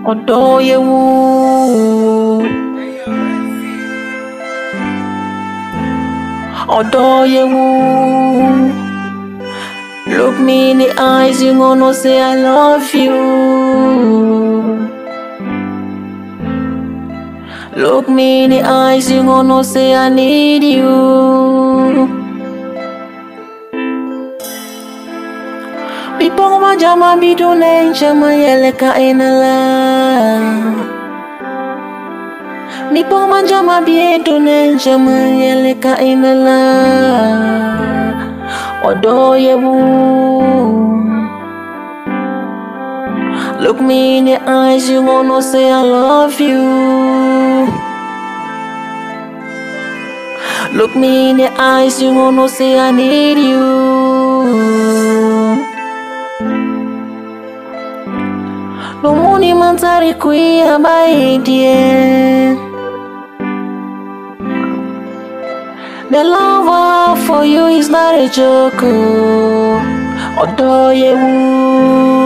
Although you would, although you would, look me in the eyes, you gonna say I love you. Look me in the eyes, you gonna say I need you. Bipong majama bidune chama yeleka inala. Bipong majama bidune chama yeleka inala. Although you look me in the eyes, you gonna say I love you. Look me in the eyes, you gonna say I need you. No money mantari kuya baidie. The love I have for you is not a joke. Although you